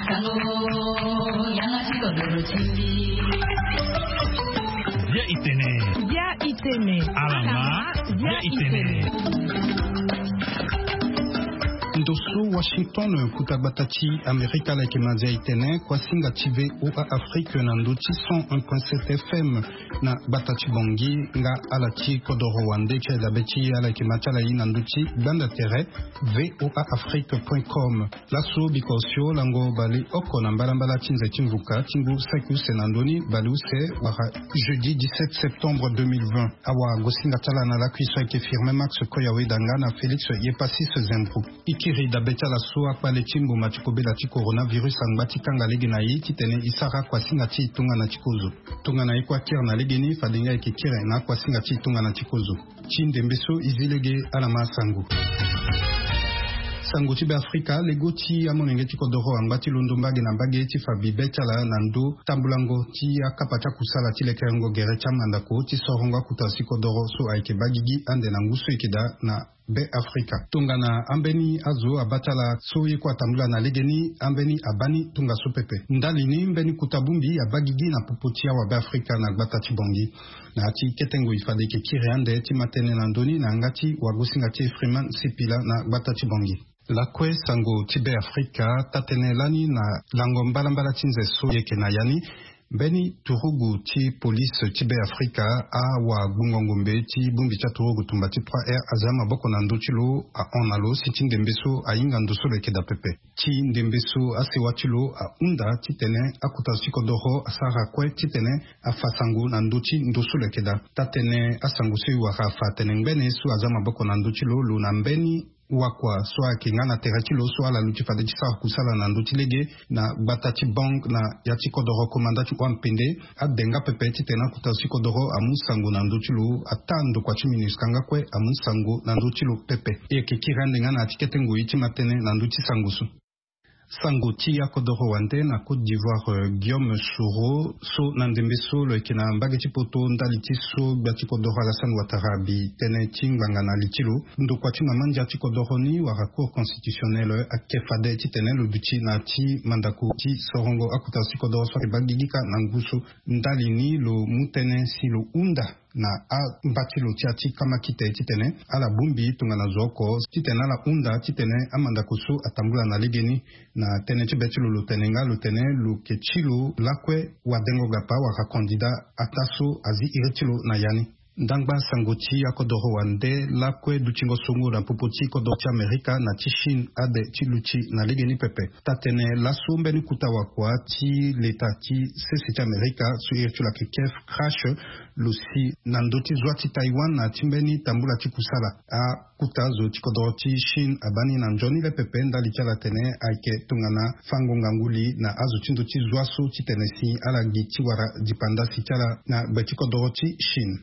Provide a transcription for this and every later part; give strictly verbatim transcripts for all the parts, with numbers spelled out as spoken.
Via Itene. Via Itene. Alama. Via Itene. Ndosu Washington kutabatati Amerika la kimazia itene kwa singa tive oa Afrique na nduti cent un point sept F M na batati bongi nga alati kodoro wande kia dabeti ala kimacha la ina nduti banda tere voa afrique point com laso bikosio lango bali oko na mbalambala tinze timvuka tingu saku senandoni baluse wara jeudi dix-sept septembre deux mille vingt awa gosinga tala na la kuiswa ke firme Max Koyawe danga na Félix Yepassis Zembru Kiri da beta la soa kwa le chimbo matikobela ti coronavirus angbati kanga lege na yi titene isara kwa singa ti tunga na chikozo. Tunga na ikwa kira na lege ni fadenga ike kira na kwa singa ti tunga na chikozo. Chinde mbeso izilege alama sangu. Sango tibe Afrika lego ti amonenge ti kodoro angbati londombage na mbage ti fabi beta la nando tambulango ti akapacha kusala ti lekerengo gere chamandako ti soronga kutasi kodoro so aike bagigi ande na ngusu ikeda na Be Afrika. Tunga na ambeni azo abatala soye kwa tambula na legeni ambeni abani tunga so pepe. Ndali ni mbeni kutabumbi abagigi na puputia wa Be Afrika na gbatati bongi. Na ati ketengo ifadeke kireande ti matene na ndoni na ngati wagosingati Freeman Sipila na gbatati bongi. La kwe sango tibe Afrika tatene lani na lango mbalambala tinze soye kena yani Beni turugu ti police tibe Afrika a wa bungongombe ti bumbi cha turugu tumbati pra air azama boko na ndochilo a onalo si ti ndembeso a inga ndoso leke da pepe. Ti ndembeso a se watilo a unda ti tene a kutasiko doho a sara kwe ti tene a fasangu na ndochi ndoso leke da. Ta tene a sangu se wa rafa tene mbene su azama boko na ndochilo lu na mbeni wakwa soa kingana teratilo soa la luti fade chisa kusala na nduti lege na batati bank na yati kodoro komandati kwa mpende adenga pepe titena kutasi kodoro amusango na nduti lu atando kwa chiminis kanga kwe amusango na nduti lu pepe eke kirande ngana atikete ngui timatene na nduti sangusu Sangoti ya kodoro wante na Côte d'Ivoire Guillaume Soro so nandembeso lo ekina mbageti poto ndaliti so gbati kodoro Alassane Ouattara bi tene tingbanga na litilo ndo kwa tima manja ti kodoro ni wa recours constitutionnel a kefade ti tene lo duti na ti mandako ti sorongo akuta si kodoro so bagigika na ngusu ndali ni lo mutene si lo unda na a mbati lo tiati kama kite titene ala bumbi tunga na zoko titene ala unda titene amanda kusu atambula na ligeni na tene tibeti lo tenenga lo tene lo kechilo lakwe wadengo gapa waka kandida ataso azi iretilo na yani Ndangba sangoti ya kodoro wande lakwe duchingo sungu na popoti kodoti Amerika na tishin ade tiluchi na ligeni pepe. Tatene laso mbeni kutawa kwa ti leta ti sesiti Amerika su irtu la kekef crash lusi nandoti zwati Taiwan na timbeni tambula ti kusala. A kutazo ti kodoro ti shin abani na njoni le pepe ndali chala tene aike tungana fango nganguli na azo tindo ti zwaso ti tenesi ala giti wara dipanda si chala na beti kodoro ti shin.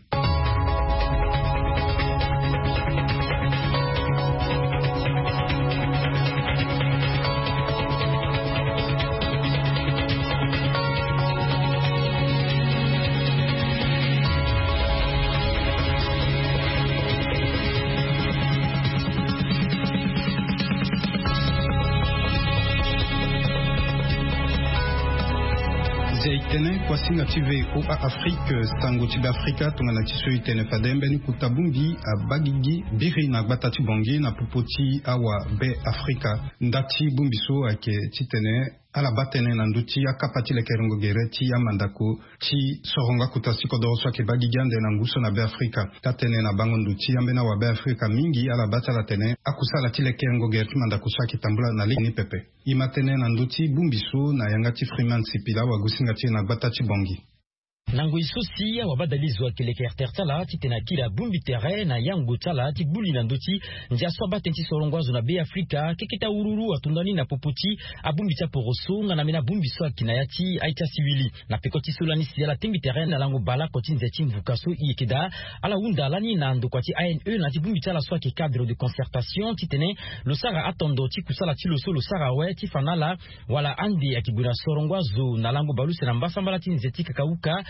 Itene kwa singa tive oa Afrique sango tibe Afrika tungana tiso itene fadembe ni kutabumbi a bagigi biri na gbatati bongi na pupoti awa Be Afrika ndati bumbiso ake titene ala batene na nduti ya kapati le kerengo gere ti ya mandako ti soronga kutasi kodoro so ke bagigande na nguso na Be Afrika tatene na bango nduti ya mbena wa Be Afrika mingi ala batala tene akusala ti le kerengo gere ti mandako so ke tambula na ligni pepe imatene na nduti bumbiso na yangati Freeman Sipila wa gusinga ti na gbatati bongi Nango isosi ya wabadalizwa keleke tertala titena kila bumbi tere na yango tala tibuli na ndoti ndia swaba tenti sorongwazo na Be Afrika kekita ururu atundani na popoti abumbi cha poroso na mena bumbi so kinayati aita civili na pekoti solani si la tembi tere na lango bala koti nzeti mvukaso yekeda ala unda lani na ndokwati A N E na tibumbi tala so ke cadre de concertation titene lo sara atondo ti kusala ti lo so lo sara we ti fanala wala andi akibuna sorongwazo na lango baluse na mbasa mbala ti nzeti kakauka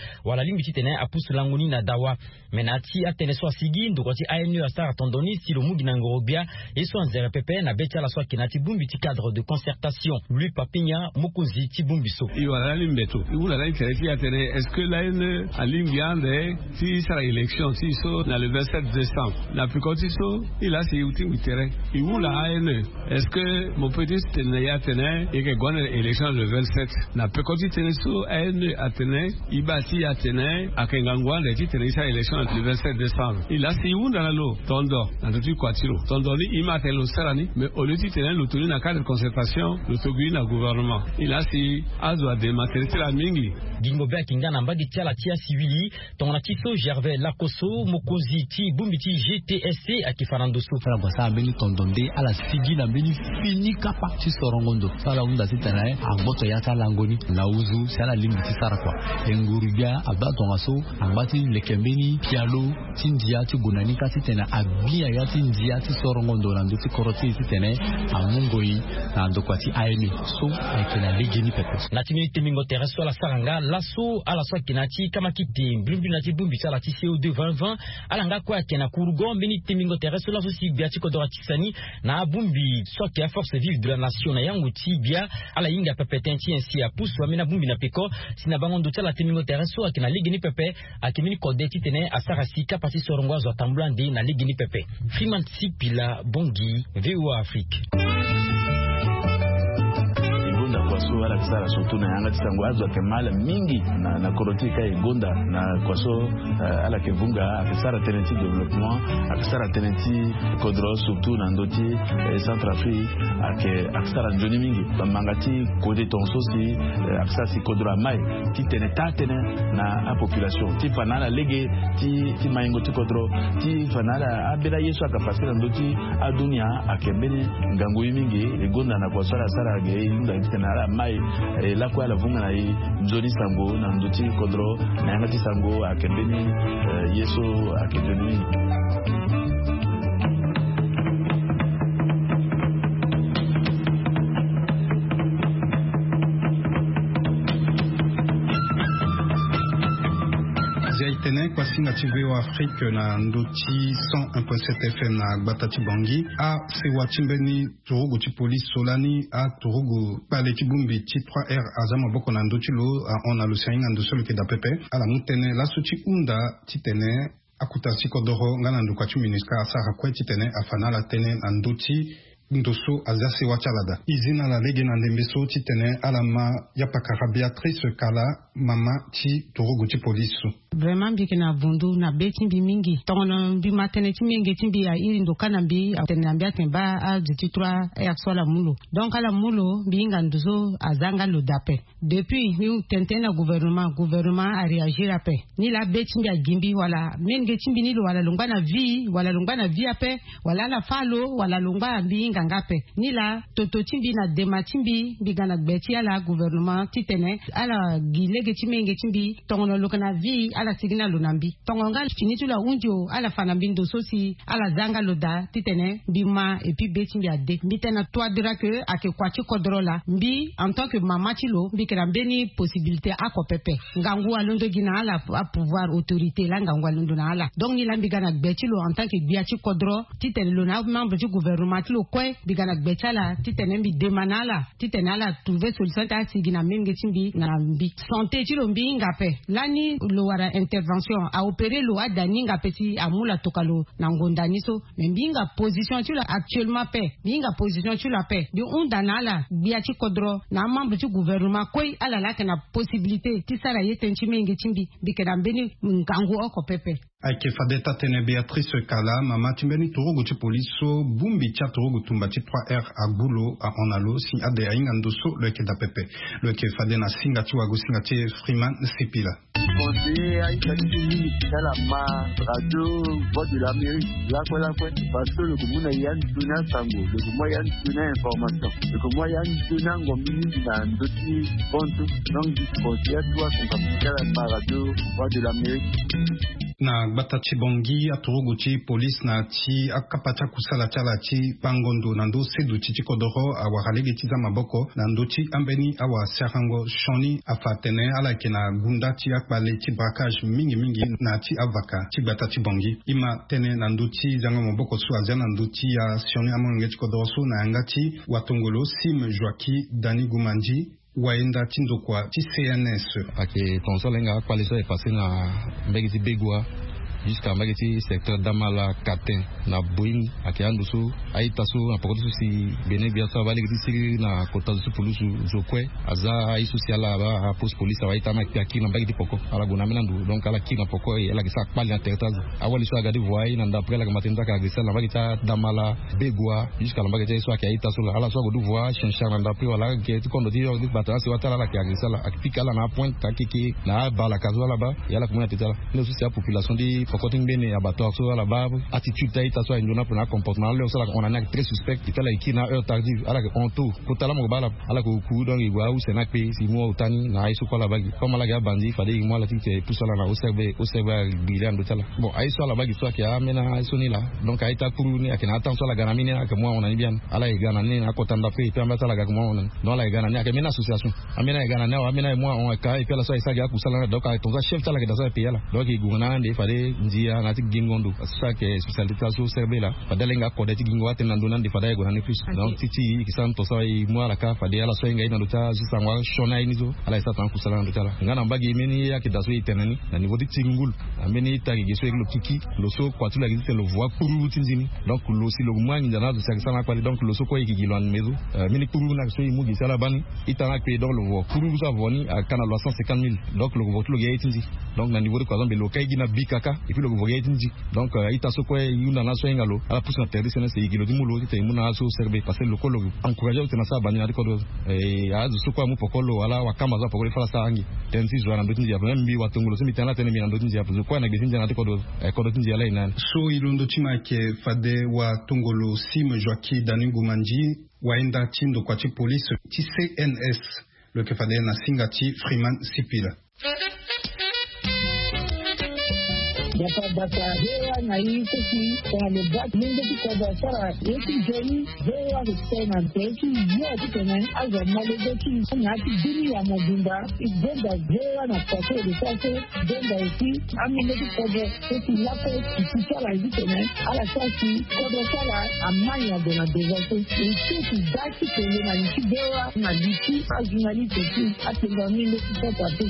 wala limbi titene apusu languni na dawa menati atene so sigi ndokoti A N E asara tondoni si lo mugi na ngorobia et so nzere pepe na betia la so kinati bumbi ti cadre de concertation lui papinya mokozi ti bumbiso iwala limbeto iwula la interesi atene est-ce que la A N E a limbiande si sera élection si so na le vingt-sept décembre la pikoti so il a si uti mitere iwula A N E est-ce que mon petit tene ya tene et que gone élection le vingt-sept na pikoti tene so A N E atene ibati atene akengangwa le ti tene sa élection le vingt-sept décembre il a si iwunda la lo tondo na tuti kwatiro tondo ni imate lo serani mais au lieu de tenir l'autonomie dans le cadre de concertation l'autonomie dans le gouvernement il a si azwa de matériel la mingi Gingo Bea Kingana mbagi tia la tia siwili tongana kiso Gervais Lakoso mokozi ti bumbiti G T S C akifarando so fala kwa saa mbeni tondonde ala sigi na mbeni fini kapa ti sorongondo fala unda titana amboto ya talangoni la uzu sala limbi ti sara kwa engurubia abato ngaso ambati lekembeni pialo tindia ti gunani kasi tena abia ya tindia ti sorongondo na nduti koroti titene amungoi na ndokwati A N E so aikena legeni pepe na timi temingo tereso la saranga laso ala so kinati kama kiti mbimbi na tibumbi sala ti C O deux vingt vingt ala nga kwa kena kurugo mbini temingo tereso la so si biati ko dora tisani na bumbi so ki a force vive de la nation na yangu ti bia ala inga pepe tenti ainsi a pousse wa mina bumbi na peko sina bango ndo tala temingo tereso akena legeni pepe akimini kodeti tene asarasi kapati sorongo zo tambulande na legeni pepe Freeman Sipila Bongi V O A Afrique kwaso wala kisara surtout na yanga tisango azwa kemala mingi na na korotika igonda na kwaso uh, ala kevunga akisara tenenti development akisara tenenti kodro surtout na ndoti eh, Centrafrique ake akisara njoni mingi bamangati kode tonso si eh, akisara si kodro mai ti teneta tene na a population ti fanala lege ti ti maingo ti kodro ti fanala abela yesu akafasira ndoti adunia akembeni ngango mingi igonda na kwaso ala sara ge inda tena mai la kwa la vunga na i njoni sango na ndoti kodro na yangati sango akembeni yeso akembeni tene kwa singa ti V O A Afrique na ndoti cent un point sept F M na Gbatati Bangi a sewa timbeni turugu ti police solani a turugu pale ti bumbi ti trois R azama boko na ndoti lo a on a lo sainga ndo solo ke da pepe ala mutene la suti unda ti tene akuta sikodoro ngana nduka ti ministre asara kwe ti tene afana la tene na ndoti ndoso azase wachalada izina la lege na ndembeso ti tene alama yapakara Beatrice Kala mama ti turugu ti police vraiment bi kena bundu na beti bi mingi tono bi matene ti mingi ti bi ya iri ndoka na bi tene mbia temba a du trois et aksola mulo donc ala mulo bi nganduzo azanga lo dape depuis ni tente na gouvernement gouvernement a réagir ape ni la beti mbia gimbi wala mingi ti ni lo wala longba na vie wala longba na vie ape wala la falo wala longba bi ngangape ni la toto ti bi na dematimbi bi gana gbeti ala gouvernement ti tene ala gilege ti mingi ti bi tono lo kana vie ala sigina lunambi tongonga finitu la undio ala fanambindo sosi ala zanga loda titene bima et puis beti mbi ade mitena toi dira que ake kwachi kodrola mbi en tant que mama chilo mbi kera mbeni possibilité akopepe ngangu alondo gina ala a pouvoir autorité la ngangu alondo na ala donc ni la mbi gana gbetilo en tant que biachi kodro titene lona membre du gouvernement lo kwe mbi gana gbetala titene mbi demanala titene ala trouver solution ta sigina mingi timbi na mbi santé chilo mbi ngape lani lo wara intervention a opérer lo a daninga peti amula tokalo na ngondani so mais binga position tu la actuellement paix binga position tu la paix bi undanala biati kodro na membre du gouvernement koi ala la kana possibilité ti sala yetenchi mingi timbi bikera mbeni ngango oko pepe Aike fadeta tene Beatrice Kala mama timbeni turugu ti police so bumbi cha turugu tumba ti trois R a bulo a onalo si ade a inga ndoso le ke da pepe le ke fadena singa ti wago singa ti Freeman Sipila conseiller Aïcha Tini Salama radio voix de l'Amérique la quoi la quoi parce que le commun yan tuna sango le commun yan tuna information le commun yan tuna ngomini na ndoti compte donc du conseiller toi qu'on capitale la radio voix de l'Amérique na gbata chibongi aturuguchi police na ti akapacha kusala chala ti pangondo nando sedu chi kodoro awahalege tiza maboko nando chi ambeni awa siarango shoni afatene ala kena gunda ti akbale ti braquage mingi mingi na ti avaka ti gbata chibongi ima tene nando ti zanga maboko su azia nando ti ya shoni amonge ti kodoro su na angati watongolo sim joaki dani gumanji waenda tindo kwa ti C N S ake tonsolenga kwaliso e passé na mbegiti begwa jusqu'à mbegiti secteur damala katen na boin ake andusu aitasu na pokotu si bene biasa bali giti siri na kota su pulusu zokwe aza ai sociala ba post police wa itama ki na mbegiti poko ala gona menandu donc ala ki na poko ela gisa kwali na territoire awali so agadi voie na ndapre la matenda ka gisa la mbegita damala begwa jusqu'à la mbegiti so ake aitasu ala so godu voie changer na ndapre wala ke ti kondo ti yo di batasi watala la ki agisa la akipika la na point takiki na bala kazo la ba yala kumuna tetala ne so c'est la population di pokoting bene abattoir so la ba attitude taita so indona pour na comportement le so la on a très suspect itala ikina heure tardive ala que on to potala mo bala ala ko ku donc igwa ou senak pe si mo utani na iso ko la bagi comme la ga bandi fade mo la tike tout ça la na observer observer bilan de tala bon ai so la bagi so ki amena iso ni la donc ai ta kuru ni akina attention la ganamine aka mo on ni bien ala e gana ni akotanda pe pe amba sala ga mo on non la gana ni aka mena association amena e gana ni amena mo on ka e pe la so isa ga ku sala donc ai tonza chef tala ga da so pe la donc iguna ndi fade ndia na ti gingondo ça que spécialité so serbe la fadalenga ko de ti gingo atena ndona ndi fada go na plus donc titi kisanto so i mo ala ka fade ala so ngai na luta sisangwa shona inizo ala isa tan kusala ndo tala ngana mbagi meni ya kidaso itenani na niveau de tingul ameni tagi geso eklo kiki lo so kwatu la gise lo voix kuru tinzini donc lo si lo mwanyi ndana do sa sana kwali donc lo so ko ikigilo an mezo meni kuru na so i mugi sala bani itana pe donc lo voix kuru sa voni à kana lo cent cinquante mille donc lo voix lo ga itinzi donc na niveau de kwa zambe lo kai gina bikaka et puis lo voix itinzi donc ita so ko yuna na so ngalo ala pousse na terre sene se igilo di mulo te muna so serbe parce que le kolo encourager te na sa bani adiko do e a zo ko mu pokolo ala wakama za pokolo fala sa angi tenzi zo na ndotinzi ya mbi watungulo simi tana tene mi na ndotinzi ya zo ko na gesinja na adiko do e ko ndotinzi ala ina so ilundo chima ke fade wa tungolo sim joaki daningu manji waenda chindo kwa chi police ti C N S le ke fade na singati Freeman Sipila Data data hewa na hii sisi kwa lebat mingi kwa dasara yeki jeni hewa kutena teki yote tena aza malegeti na ati dini ya mabunda igenda hewa na pase de pase denda eti amileti kwa teki lapo kisala hivi tena ala sasi kwa dasara amanya dona devaso eti dati tele na nchi hewa na liti azunali teki atenga mingi kwa pate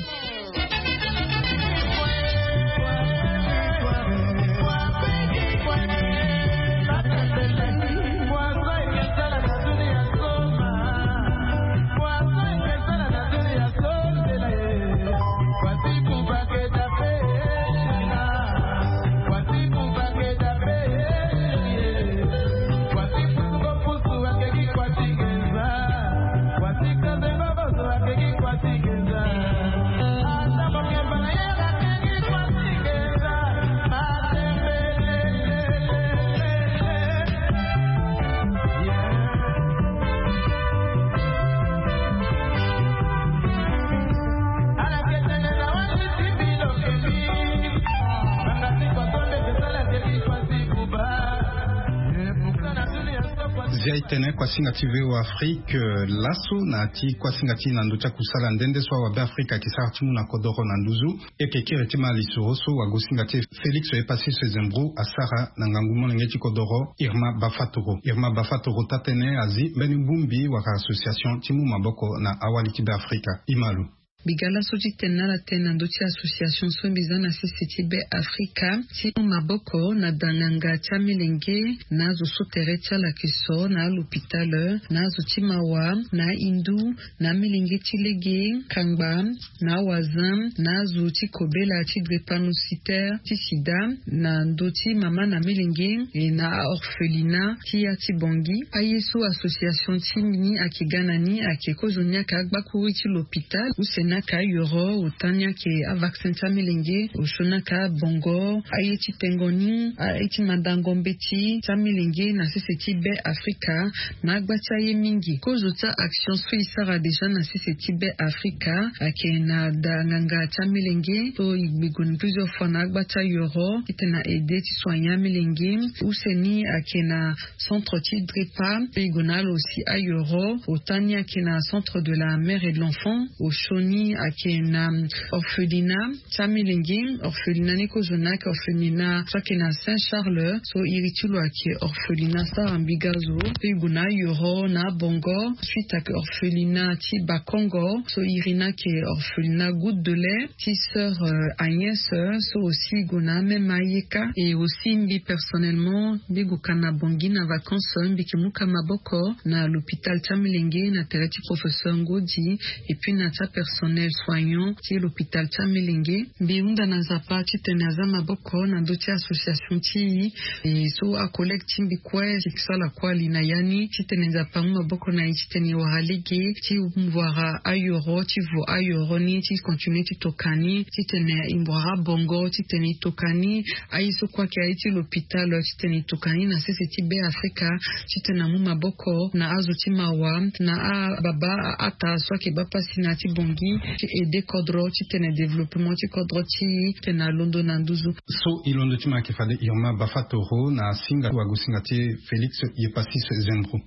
tene kwa singati wa Afrique laso na ti kwa singati na ndocha kusala ndende so wa Afrika kisartimu na kodoro na nduzu ekekere tima lisoroso wa go singati Felix e passé ce zembro asara na ngangumo ngeti kodoro Irma Bafatoro Irma Bafatoro tatene azi beni bumbi wa association timu maboko na awali ti Afrika imalu bigala soji tena la tena ndoti association so bizana sisitibe Afrika ti maboko na dananga cha milenge na zo sotere cha la kiso na l'hôpital na zo timawa na indu na milenge tilege kangba na wazam na zo ti kobela ti drépanocytaire ti sida na ndoti mama na milenge e na orphelina ti ya ti bongi ayeso association ti mini akiganani akekozonia ka gbakuri ti l'hôpital usena Shonaka Yoro, Utanya ke a vaccin Chamilenge, Shonaka Bongo, Ayeti Tengoni, Ayeti Madangombeti, Chamilenge, na seseti be Afrika, na agbata ye mingi. Kozota action so isara deja na seseti be Afrika, ake na danganga Chamilenge, to igbigun plusieurs fois na agbata Yoro, ite na aide ti soigna Milenge, Useni ake na centre ti Dripa, Igonal aussi à Yoro, Otanya ake na centre de la mère et de l'enfant, au Shoni ake na orphelinat, Chamilenge, orphelinat Nikozona, orphelinat soit na Saint-Charles, so iritulo ake orphelinat sa ambigazo, Iguna Yoro na Bongo, suite ake orphelinat ti Bakongo, so irina ke orphelinat Goutte de lait, ti sœur euh, Agnès, so aussi Iguna même Ayeka, et aussi mbi personnellement, bigo kana bongi na vacances, mbi kimuka maboko, na l'hôpital Chamilenge, na tereti professeur Ngodi, et puis na ta personnel soignant, ti l'hôpital Chamilenge, mbi unda na zapa, ti tenaza maboko, na doti association ti, et so a collègue ti mbi kwe, ti kisala kwa lina yani, ti teneza pa maboko na ti teni waralege, ti mwara ayoro, ti vo ayoro ni, ti continue ti tokani, ti tene imwara bongo, ti teni tokani, aiso kwa ki aiti l'hôpital, ti teni tokani, na sese ti be Afrika, ti tena mu maboko, na azo ti mawa, na a baba ata, so ki bapa sina ti bongi, ti ede kodro, ti tene développement ti kodro ti tena londo na nduzu. So ilondo ti makifade Irma Bafatoro na singa wagusinga ti Félix Yepasis Zembro.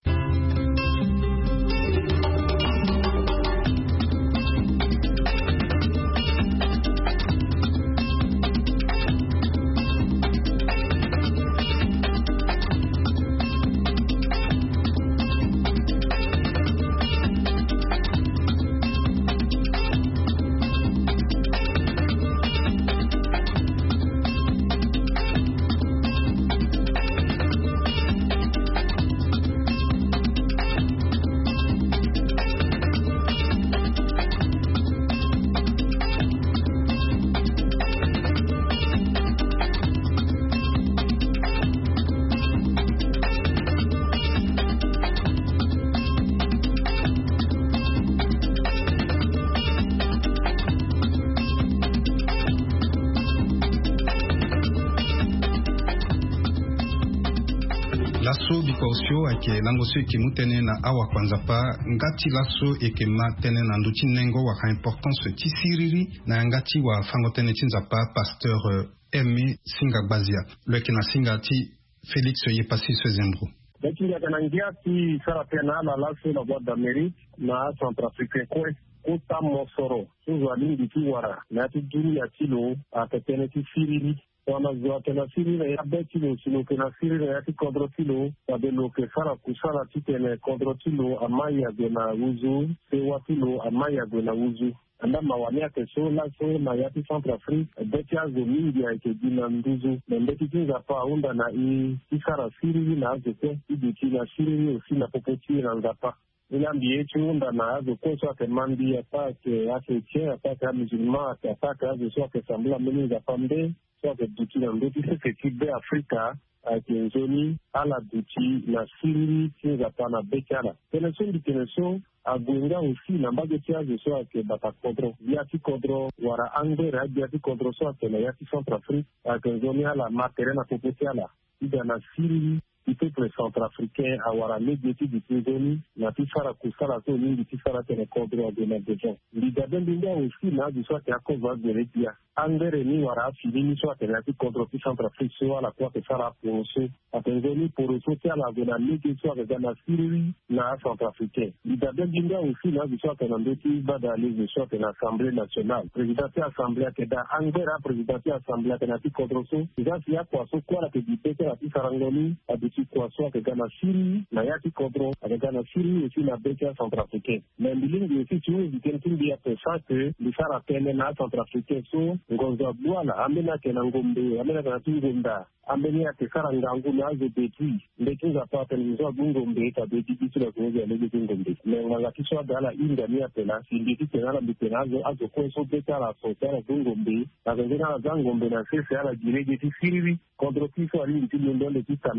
Lasso bikosio ake langoso eke mutene na awa kwanza pa ngati lasso eke matene na nduti nengo waka importance ti siriri na ngati wa fangotene tinza pa pasteur Aimé Singa Gbazia leke na singa ti Félix Yepasis Zembro. Bekinga kanangia ti sara pena la lasso la boîte d'Amérique na Centrafrique kwe kota mosoro suzo alingi ti wara na ti duni ya tilo akatene ti siriri wana zwa tena siriri ya betilo silo kena siriri ya ti kodro tilo tabe lo ke sara kusara ti tene kodro tilo amaya gena uzu sewa tilo amaya gena uzu anda mawania ke so la so na ya ti Centrafrique beti azo mingi ya ke dina nduzu na mbeti tinza pa unda na i sara siriri na azo ke ibuti na siriri osi na popoti na nzapa Ilambi yetu unda na azo koso ake mandi atake ake che atake a musulman atake azo so ake sambula meni za pambe so ake duti na mbeti se ke be Afrika ake nzoni ala duti na siri tinza pa na bekara teneso ndi teneso agwenga usi na mbage ti azo so ake bata kodro biati kodro wara angera biati kodro so ake na yati Centrafrique ake nzoni ala matere na popoti ala ida na siri du peuple centrafricain à Warame de Tizoni, la Tifara Kusara Toni, la Tifara Télécodre de la Déjon. L'Idabendinga aussi, là, du soit à cause de l'Édia. Andere ni Wara, Fili, soit à la contre Centrafrique, soit à la Pointe Fara pour ce, à Tenzoni pour le social à la Ligue, soit avec la Syrie, la Centrafricain. L'Idabendinga aussi, là, du soit à l'Andeti, Badali, du soit à l'Assemblée nationale. Présidente Assemblée, qui est d'Angera, présidente Assemblée, qui est d'Ati contre ce, il y a quoi, ce quoi, la Pédité, la Tifarangoni, à Situation avec Ghana Syrie, Nayati Kodro, avec Ghana Syrie et puis la Béka centrafricaine. Mais l'île aussi, tu veux dire que ça que les Sarapènes na centrafricains sont Gonza Bouala, Amena Kenangombe, Amena Kenangombe, Amena Kesarangangu, Nazo Betui, les gens à part les gens Gungombe, à Betty sur la Gonza, les Gungombe. Mais on a qui soit dans la île d'Amia Pena, si les dit que la Bétenazo, à ce point, sont Béka la frontière à Gungombe, à Gangombe, à Gangombe, à la Guinée, des Syrie, contre qui soit l'île du monde, les petits Sambela,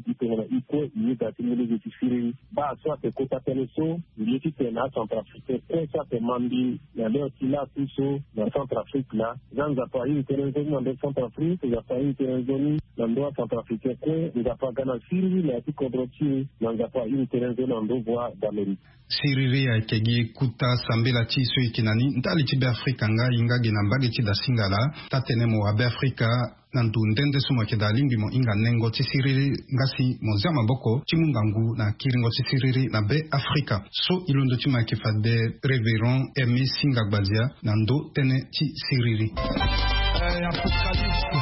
itongona iko yita timule de tifiri ba so te kota teneso yiti tena Centrafrique pesa te mambi na leo kila tuso na Centrafrique la zanza pa hii tenezo na Centrafrique za pa hii tenezo na ndo Centrafrique ko za pa kana siri na tikodrochi na za pa hii tenezo na ndo voix d'Amérique siriri ya kegi kuta sambela chiso ikinani ntali chibe Afrika nga inga gina mbage chida singala tatene mo abe Afrika nandu ndende sumo keda limbi mo inga nengo chisiriri ngasi mo zama boko chimungangu na kiringo chisiriri na be Afrika so ilondo chima kifade Révérend Aimé Singagbazia nando tene chisiriri euh, apocalypse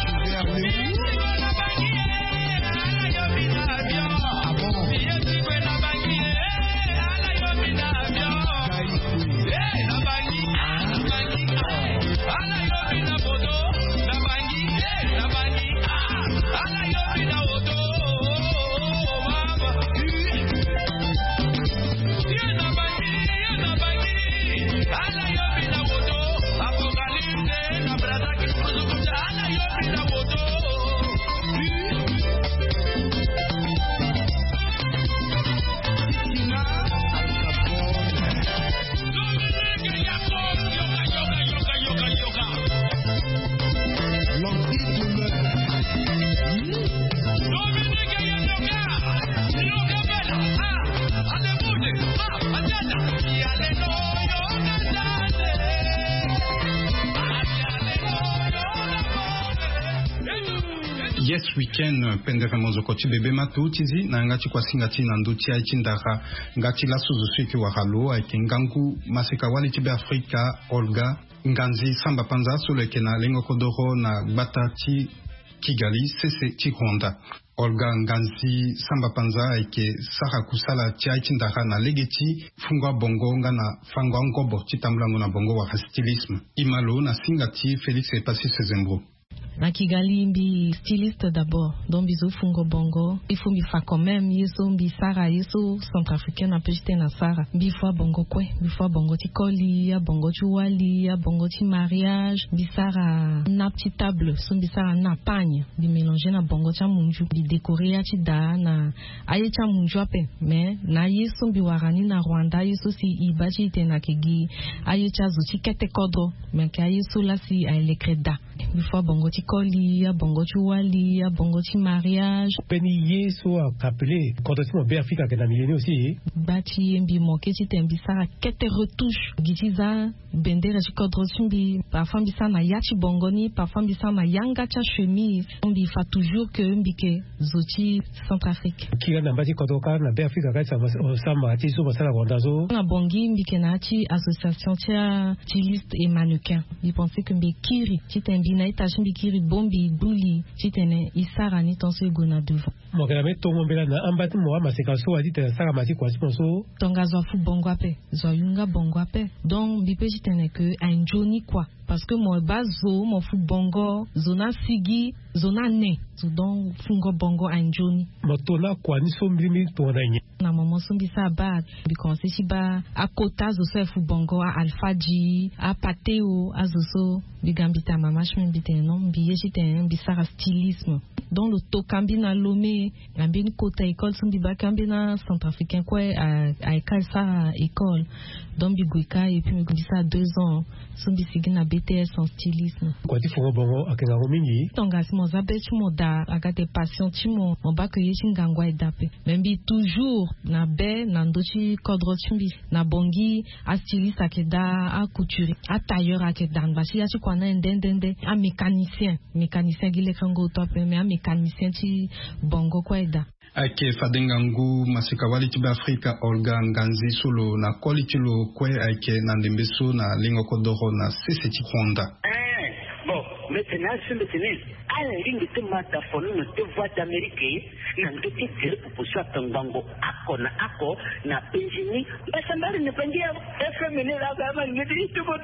Yes weekend pendere mozo koti bebe matu tizi na ngati kwa singati na nduti ya chindaka ngati la suzu swiki wa halo aike ngangu masika wali tibe Afrika Olga Nganzi Samba Panza sule kena lengo kodoro na batati Kigali sese Chikonda Olga Nganzi Samba Panza aike saka kusala tia chindaka na legeti fungwa bongo nga na fangwa ngobo chitambulango na bongo wa stylisme imalo na singati Félix Epasi Sezembro na Kigali mbi styliste d'abord donc biso fungo bongo il faut mi fa quand même yeso mbi sara yeso centrafricain na pejite na sara mbi fois bongo kwe mbi fois bongo ti koli ya bongo ti wali ya bongo ti mariage mbi sara na petite table so mbi sara na pagne di mélanger na bongo ti munju di décorer ya ti da na aye ti munju ape mais na yeso mbi warani na Rwanda yeso si iba ti te na kegi aye ti azo ti kete kodro mais ka yeso la si ay le kreda mbi fois bongo ti koli ya bongo ti wali ya bongo ti mariage peni yeso a rappelé quand on dit be Afrika que na millénaire aussi bati mbi moke ti tembi sara kete retouche gitiza bendera ti kodro ti mbi parfois mbi sana ya ti bongo ni parfois mbi sana yanga ti chemise mbi fa toujours que mbi ke zoti Centrafrique ki na mbati kodro ka na be Afrika ka sama ti so basala Rwanda zo na bongi mbi ke na ti association ti styliste et mannequin mbi penser que mbi kiri ti tembi na ita mbi kiri bombi buli chitene isara ni tonso igona devant mo kala me tongo mbela na ambati mo amaseka so adi te sara mati kwa sponso tonga zo fu bongo ape zo yunga bongo ape donc bi pe chitene que un joni quoi parce que mo bazo mo fu bongo zona sigi zona ne so donc fungo bongo un joni mo tona kwa ni so mbi to na nye na momo so mbi sa ba bi konse si ba akota zo so fu bongo a alfaji a pateo a zo so bi gambita mama shmi bi te non bi chitene bi sara stylisme dans le tokambi na lomé ambi ni kota école so mbi ba kambi na centrafricain quoi a a école ça école donc bi guika et puis me ça deux ans so mbi sigi na B T S en stylisme quoi ti fongo bongo akenga mingi tonga si mo zabe ti mo da agate passion ti mo mo ba ke yeshi ngangwa edape membi toujours na be na ndochi kodro ti mbi na bongi a styliste akeda a couturier a tailleur akeda ba si ya ti kwa na ndendende a mécanicien mécanicien gile kango top mais a mécanicien ti bongo kwa eda ake fadengangu masika wali tibe Afrika Olga Nganzi solo na koli tilo kwe ake na ndembeso na lingo kodoro na sese ti Honda eh bon maintenant c'est maintenant à la ligne de mataphone de voix d'Amérique na ndoki tele proposition tangango ako na ako na penjini basa mbali ne pendia F M ne la kama ngiti tu bodo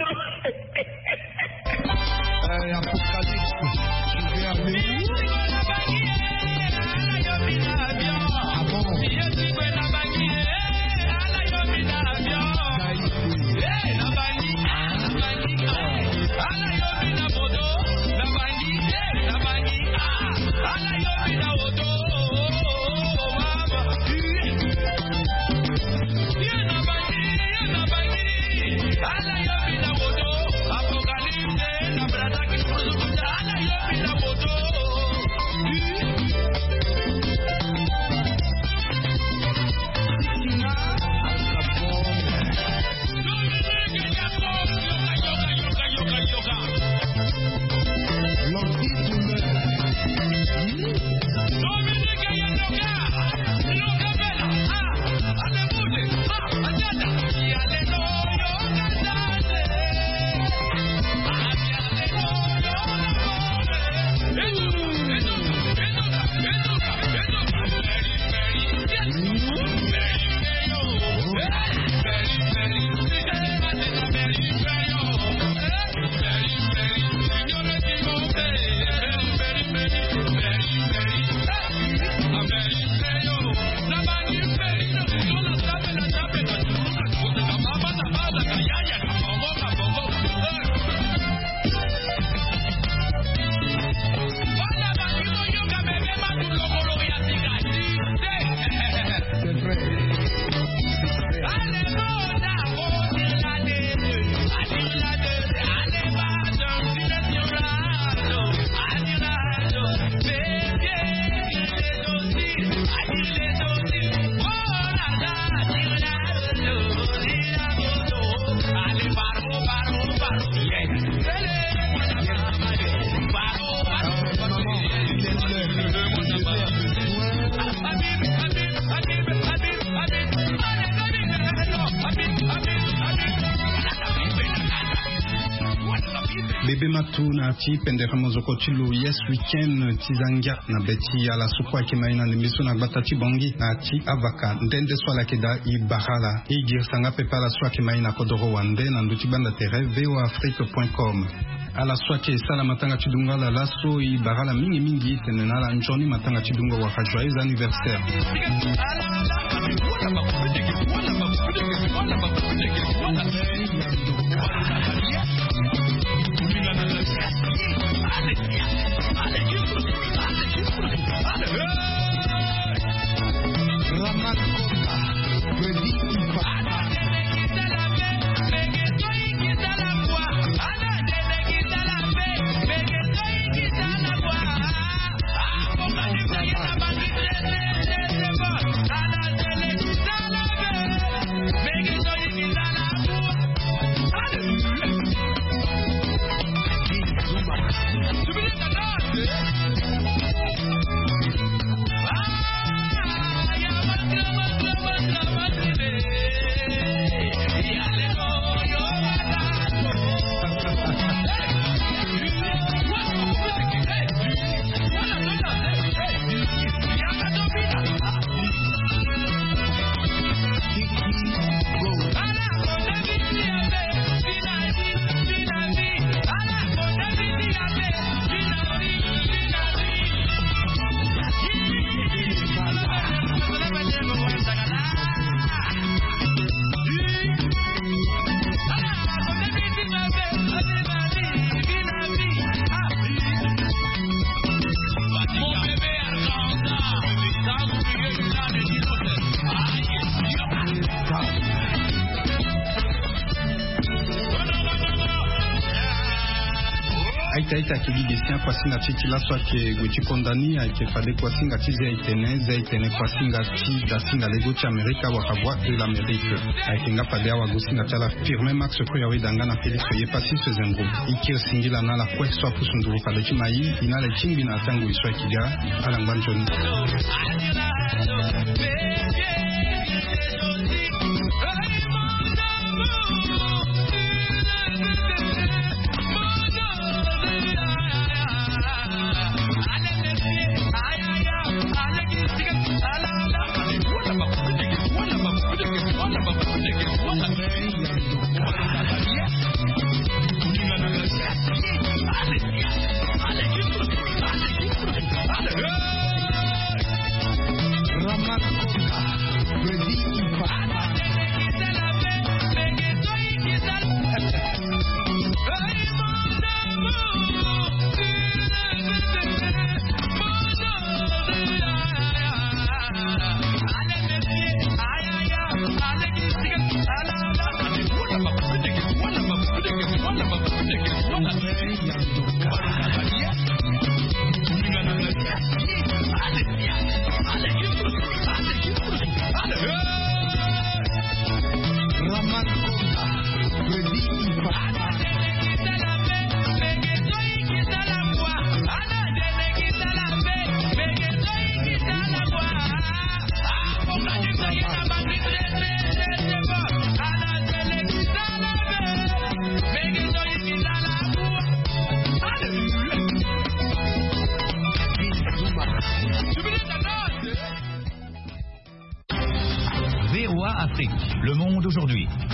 eh apocalypse je vais amener Bebe matu na ti pendera mozoko chilo yes weekend tizanga na beti ala sukwa kimaina ndemiso na batati bongi na ti avaka ndende swala keda i barala i girsanga pepala swa kimaina kodoro wande na nduti banda tere vo afrique point com. Ala swake sala matanga chidunga la laso i barala mingi mingi tenenala njoni matanga chidunga wa joyeux anniversaire. Aita kili desia kwa singa titi la swa ke gochi kondani aike fade kwa singa tizi aitene ze aitene kwa singa ti da singa lego ti Amerika wakabwa de l'Amérique aike nga fade awa go singa tala firme max ko yawe danga na Felix ye pasi se zengro ikir singila na la kwe swa pusunduru fade ti mai ina le chimbi na tango iswa kiga alangban joni. Afrique, le monde aujourd'hui.